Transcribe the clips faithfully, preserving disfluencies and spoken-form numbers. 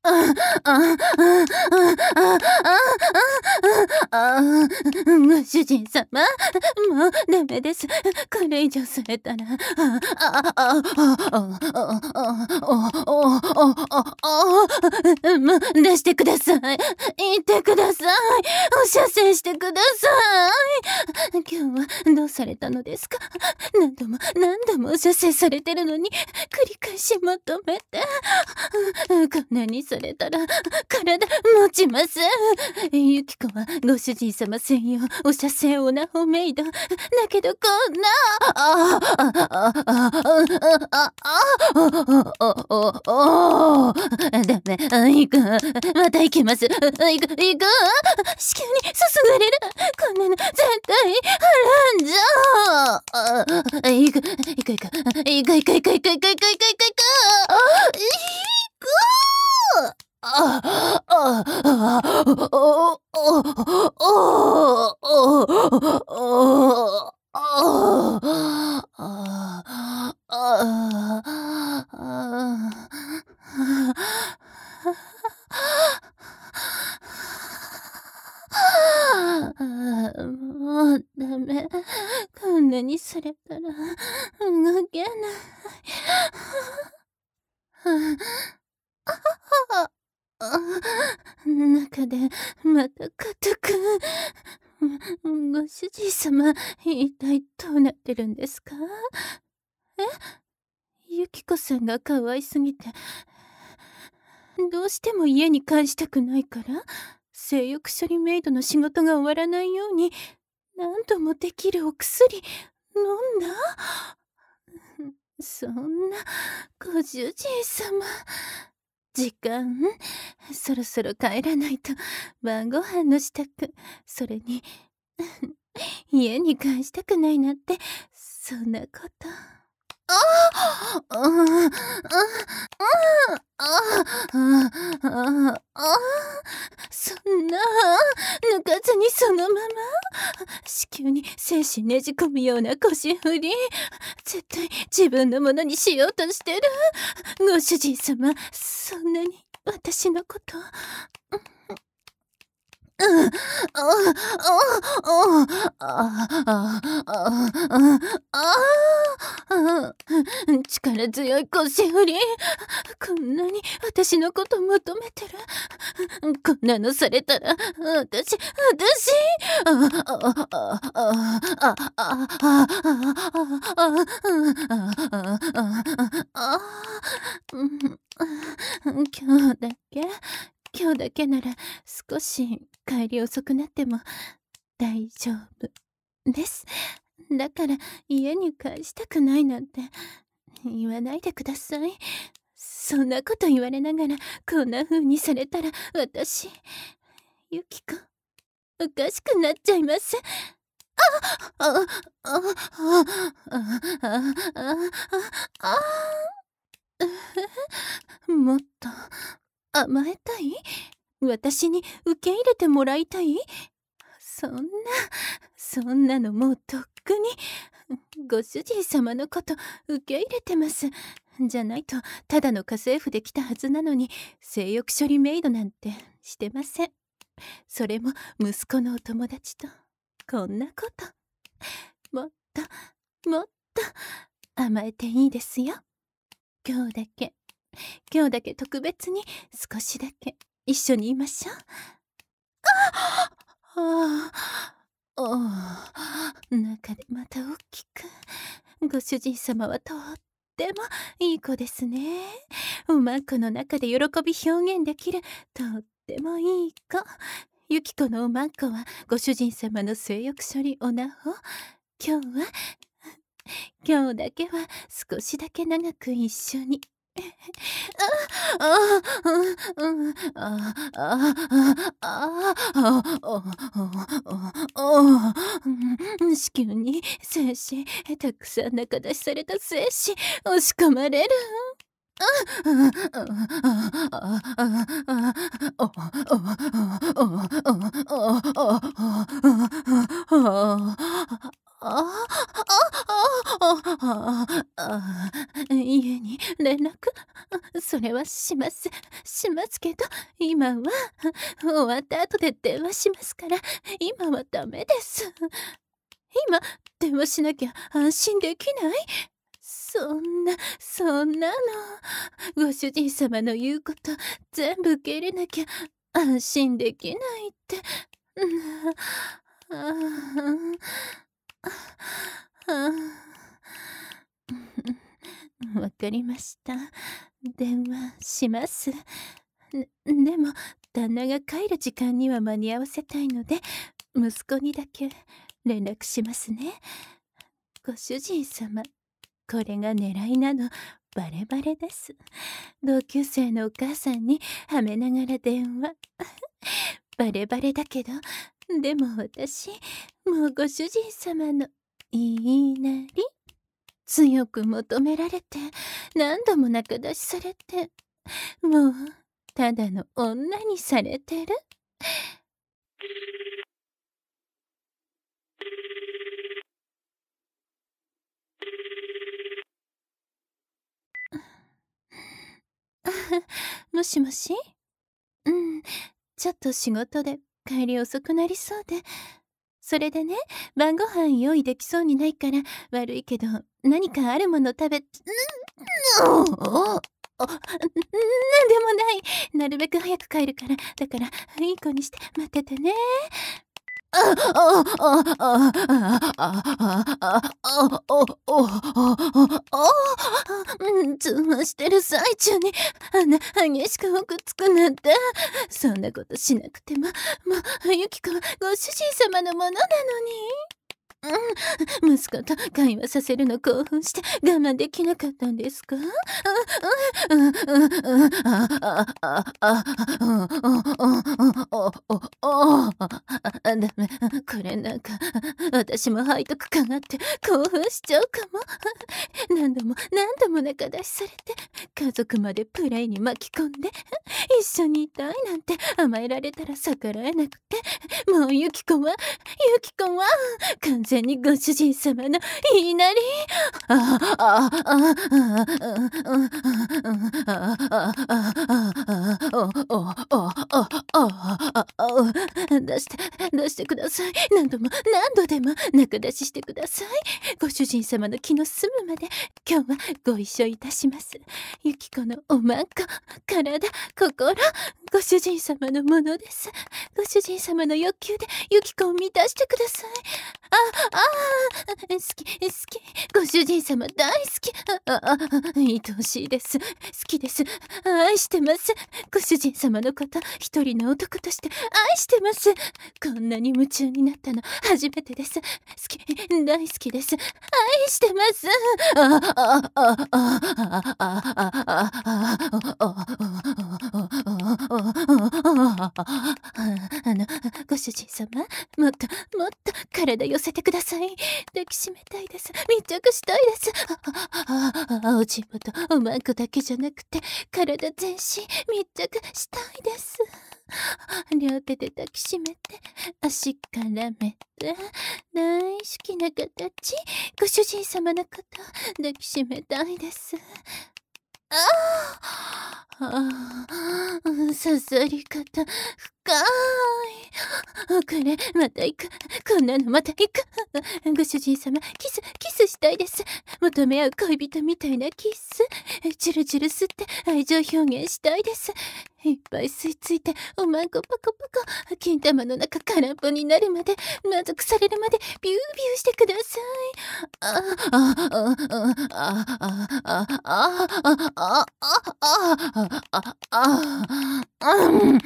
あ、あ、あ、あ、あ、あ、あ、ご主人様、もうダメです。これ以上されたら、あ、あ、あ、あ、あ、あ、あ、あ、あ、もう出してください。言ってください。お射精してください。今日はどうされたのですか？何度も何度もお射精されてるのに、繰り返し求めて。こんなにされたら体持ちません。ユキコはご主人様専用お射精オナホメイドだけど、こんなあああああああああダメ、行く、また行きます、行く行く、子宮に注がれる、こんなの絶対ハランじゃ。行く行く行く行く行く行く行く行く行く行く行く行くあああああもうダメ。こんなにされたら動けない。中でまた硬く。ご主人様、一体どうなってるんですか？え？ユキコさんが可愛すぎて、どうしても家に帰したくないから、性欲処理メイドの仕事が終わらないように、何度もできるお薬飲んだ？そんな、ご主人様。時間、そろそろ帰らないと晩ご飯の支度、それに家に帰したくないなんて、そんなこと。ああああああああそんな、抜かずにそのまま子宮に精子ねじ込むような腰振り、絶対自分のものにしようとしてる。ご主人様、そんなに私のことうん、ああ、ああ、ああ、ああ、力強い腰振り。こんなに私のこと求めてる。こんなのされたら、私、私、ああ、ああ、ああ、ああ、ああ、ああ、今日だけ今日だけなら少し帰り遅くなっても大丈夫です。だから家に帰したくないなんて言わないでください。そんなこと言われながらこんな風にされたら私、ユキコ、おかしくなっちゃいます。ああ、あ、あ、あ、あ、あ、あ、あ、あ、もっと甘えたい？私に受け入れてもらいたい？そんな、そんなのもうとっくに、ご主人様のこと受け入れてます。じゃないと、ただの家政婦で来たはずなのに、性欲処理メイドなんてしてません。それも息子のお友達と、こんなこと。もっと、もっと甘えていいですよ。今日だけ、今日だけ特別に少しだけ一緒にいましょう。ああ、ああ、中でまた大きく。ご主人様はとってもいい子ですね。おまんこの中で喜び表現できるとってもいい子。ユキコのおまんこはご主人様の性欲処理オナホ。今日は、今日だけは少しだけ長く一緒に。ああ、うん、ああ、ああ、ああ、子宮に精子、たくさん中出しされた精子、押し込まれる。家に連絡、それはします。しまますけど、今は終わった後で電話しますから、今はダメです。今電話しなきゃ安心できない？そんなそんなの、ご主人様の言うこと全部受け入れなきゃ安心できないって。うん、ああ、ああ、わかりました。電話します。ででも旦那が帰る時間には間に合わせたいので、息子にだけ連絡しますね。ご主人様、これが狙いなのバレバレです。同級生のお母さんにはめながら電話。バレバレだけど、でも私もうご主人様の言いなり、強く求められて何度も仲出しされて、もうただの女にされてる。もしもし？うん、ちょっと仕事で帰り遅くなりそうで。それでね、晩ご飯用意できそうにないから悪いけど、何かあるもの食べ、んんああ、なんでもない。なるべく早く帰るから、だからいい子にして待っててね。あ、あ、あ、あ、あ、あ、あ、あ、あ、あ、お、お、あ、あ、うん、通話してる最中に鼻激しくほくつくなんて。そんなことしなくても、もうユキコはご主人様のものなのに。うん、息子と会話させるの興奮して我慢できなかったんですか？うんうんうんうんうんああああうんうんうんああダメ、これなんか私も背徳感あって興奮しちゃうかも。何度も何度も仲出しされて家族までプレイに巻き込んで一緒にいたいなんて甘えられたら逆らえなくて、もうユキコはユキコは完全にご主人様の言いなり。あああああ出して出してください。何度も何度でも仲出ししてください。ご主人様の気の済むまで今日はご一緒いたします。ユキコのおまんこ、体、心、ご主人様のものです。ご主人様の欲求でユキコを満たしてください。あ、ああ、好き、好き。ご主人様大好き。あ、あ、愛おしいです。好きです。愛してます。ご主人様のこと一人の男として愛してます。こんなに夢中になったの初めてです。好き、大好きです。愛してます。あ、あ、あ、あ、あ、あ、あ、あ、あの、ご主人様、もっともっと体寄せてください。抱きしめたいです。密着したいです。あああ、おちんぽとおまんこだけじゃなくて体全身密着したいです。両手で抱きしめて足絡めて大好きな形、ご主人様のこと抱きしめたいです。ああ、ああ、刺さり方深い。これまた行く、こんなのまた行く。ご主人様、キスキスしたいです。求め合う恋人みたいなキス、チュルチュル吸って愛情表現したいです。いっぱい吸い付いておまんこパコパコ、金玉の中空っぽになるまで、満足されるまでビュービューしてください。あああああああああああああうん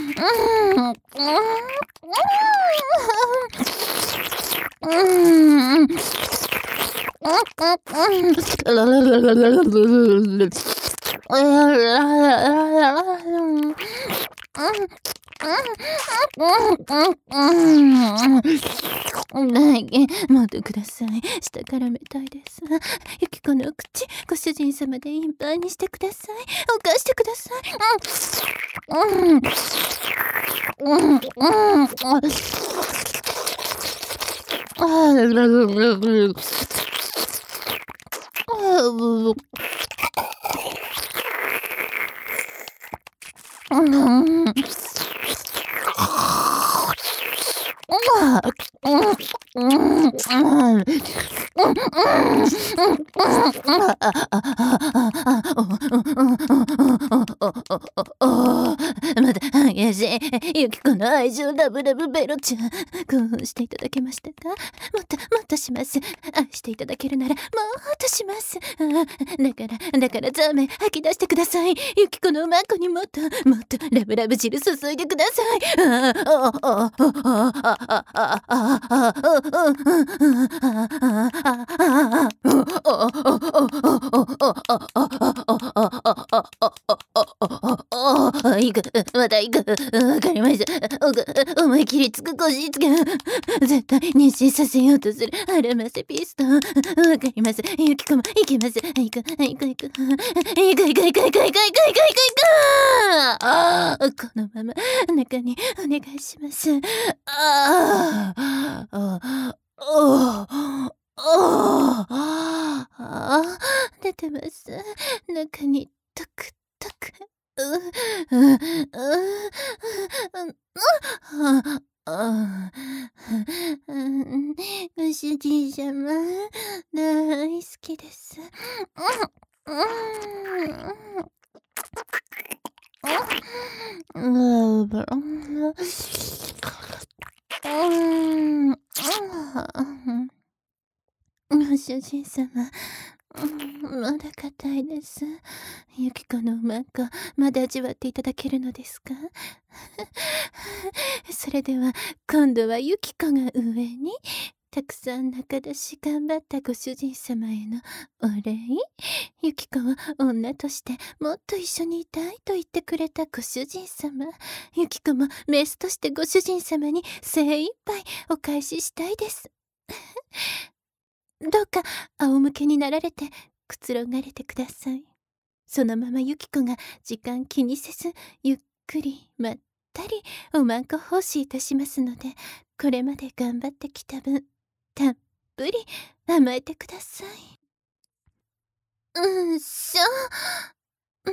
もっとください。下からめたいです。ユキコの口、ご主人様でいっぱいにしてください。犯してください。うん。うん。うん。うん。あうんまだ激しいユキコの愛情ラブラブベロちゃん、興奮していただけましたか？もっともっとします。愛していただけるならもっとします。だからだからザーメン吐き出してください。ユキコのマコにもっともっとラブラブ汁注いでください。ああああああああいく、またいく。わかりました。おが思い切りつく腰つけ。絶対妊娠させようとするアラマセピストン。わかります。ユキコも行きます。行く、行く、行く。行く、行く、行く、行く、行く、行く、行く、行く、行く。ああ、このまま中にお願いします。ああ、ああ、ああ、あ出てます。中にトクトク。う、う、う、ああ、ご主人様、大好きです。ご主人様、まだ硬いです。ユキコのうまんこ、まだ味わっていただけるのですか？それでは、今度はユキコが上に、たくさん仲出し頑張ったご主人様へのお礼。ユキコは女としてもっと一緒にいたいと言ってくれたご主人様。ユキコもメスとしてご主人様に精一杯お返ししたいです。どうか仰向けになられてくつろがれてください。そのままユキコが時間気にせずゆっくりまったりおまんこ奉仕いたしますので、これまで頑張ってきた分たっぷり甘えてください。うんしょ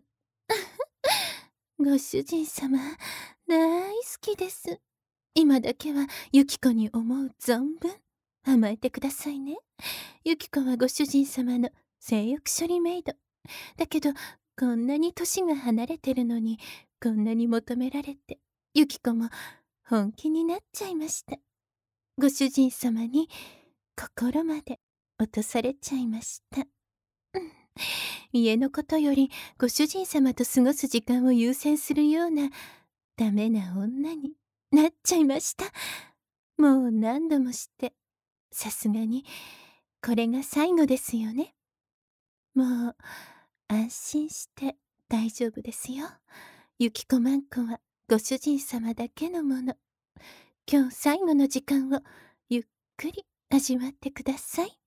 ご主人様大好きです。今だけはユキコに思う存分甘えてくださいね。ユキコはご主人様の性欲処理メイドだけど、こんなに年が離れてるのにこんなに求められて、ユキコも本気になっちゃいました。ご主人様に心まで落とされちゃいました。家のことよりご主人様と過ごす時間を優先するようなダメな女になっちゃいました。もう何度もして、さすがにこれが最後ですよね。もう安心して大丈夫ですよ。ユキコマンコはご主人様だけのもの。今日最後の時間をゆっくり味わってください。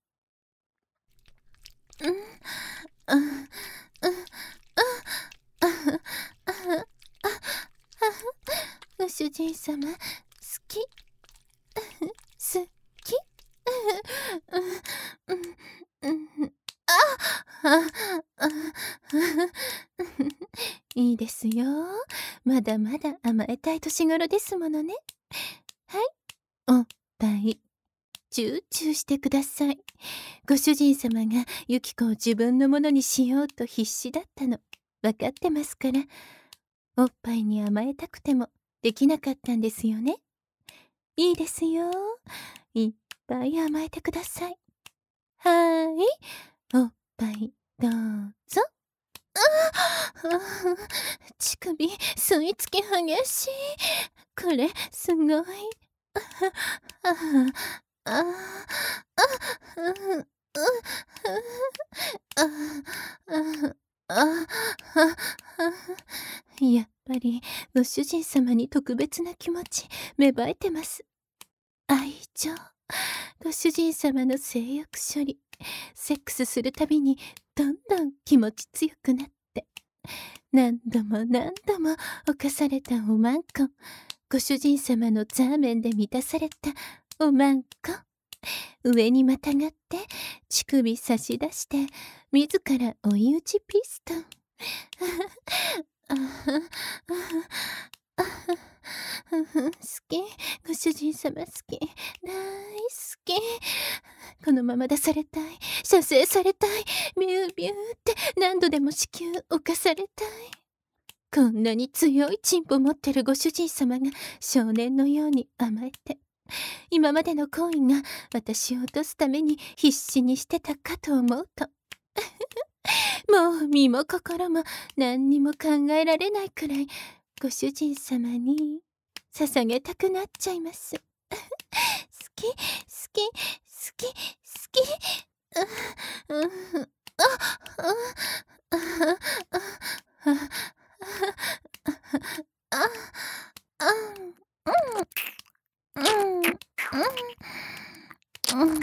うん、うん、うん、うん、ご主人様、好き、好き、うん、うん、うん、あ、あ、いいですよ。まだまだ甘えたい年頃ですものね。はい、おっぱい、チューチューしてください。ご主人様がユキコを自分のものにしようと必死だったの、わかってますから。おっぱいに甘えたくてもできなかったんですよね。いいですよ。いっぱい甘えてください。はーい、おっぱいどうぞ。ああ、乳首吸い付き激しい。これすごい。ああ、ああ、うん、うん、ああ、ああ、やっぱりご主人様に特別な気持ち芽生えてます。愛情。ご主人様の性欲処理、セックスするたびにどんどん気持ち強くなって、何度も何度も犯されたおまんこ、ご主人様のザーメンで満たされたおまんこ、上にまたがって乳首差し出して自ら追い打ちピストンあは、あは、あは、好き。ご主人様好き。大好き。このまま出されたい。射精されたい。ビュービューって何度でも子宮侵されたい。こんなに強いチンポ持ってるご主人様が少年のように甘えて、今までの行為が私を落とすために必死にしてたかと思うともう身も心も何にも考えられないくらいご主人様に捧げたくなっちゃいます。好き好き好き好き。ううああああああうんうんうんうん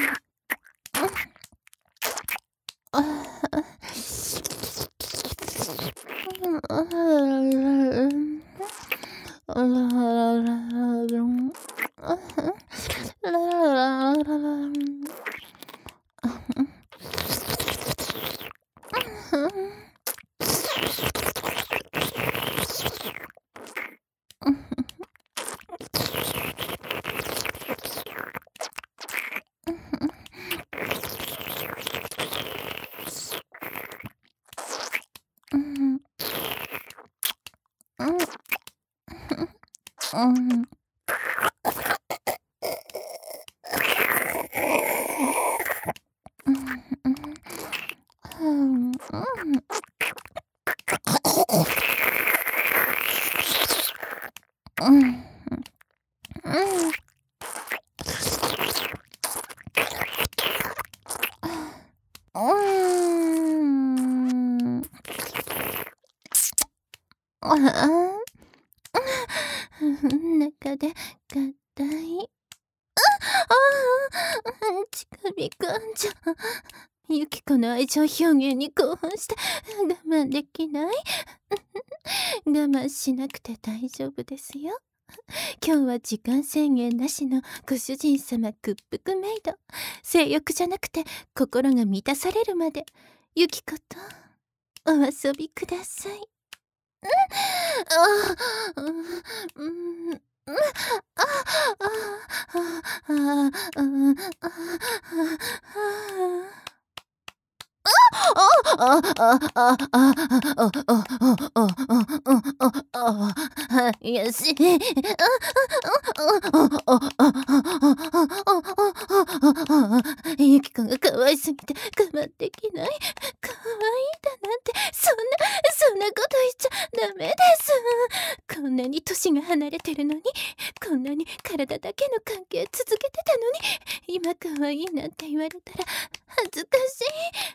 中で合体。ああ、ちかびくんじゃ。ゆきこの愛情表現に興奮して我慢できない。我慢しなくて大丈夫ですよ。今日は時間制限なしのご主人様屈服メイド。性欲じゃなくて心が満たされるまでゆきことお遊びください。ああ、うん、うん、ああ、ああ、ああ、ああ、よし。ゆきこが可愛すぎて我慢できない。可愛いだなんて、そんな、そんなこと言っちゃダメです。こんなに年が離れてるのに、こんなに体だけの関係続けてたのに、今可愛いなんて言われたら恥ずかしい。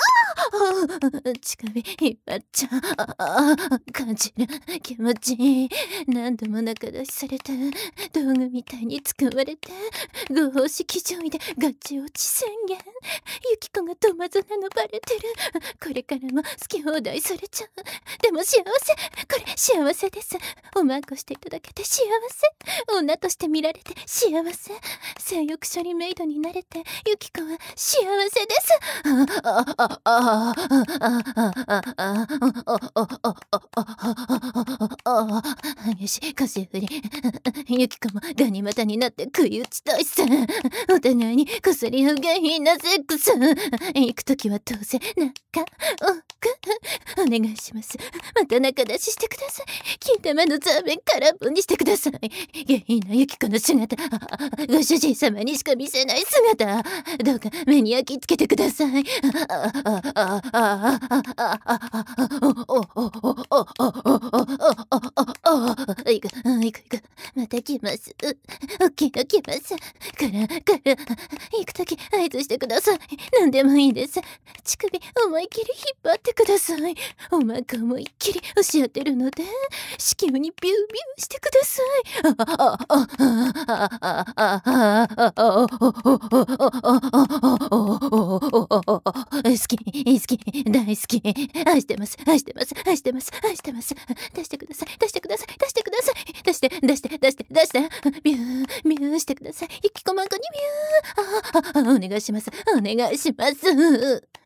乳首引っ張っちゃう。ああ、感じる。気持ちいい。何度も仲出しされて、道具みたいに使われて、合法式上位でガチ落ち宣言。ゆきこがトマゾなのバレてる。これからも好き放題されちゃう。でも幸せ。これ幸せです。おまんこしていただけて幸せ。女として見られて幸せ。性欲処理メイドになれて、ゆきこは幸せです。ああああよし、腰振り。ゆきこもガニ股になって食い打ちたいっす。お互いにこそり合う下品なセックス。行くときはどうせ仲良くお願いします。また仲出ししてください。金玉のザーメン空っぽにしてください。下品なゆきこの姿、ご主人様にしか見せない姿、どうか目に焼き付けてください。いくいくいく、また来ます。おっきいの来ます。からから行くとき合図してください。何でもいいです。乳首思いっきり引っ張ってください。おまんこ思いっきり押し当てるので子宮にビュービューしてください。好き好き大好き愛してます愛してます愛してます愛してます。出してください出してください出してください出して出して出して出してビュービューしてください。ゆきこまんこにビューああお願いしますお願いします。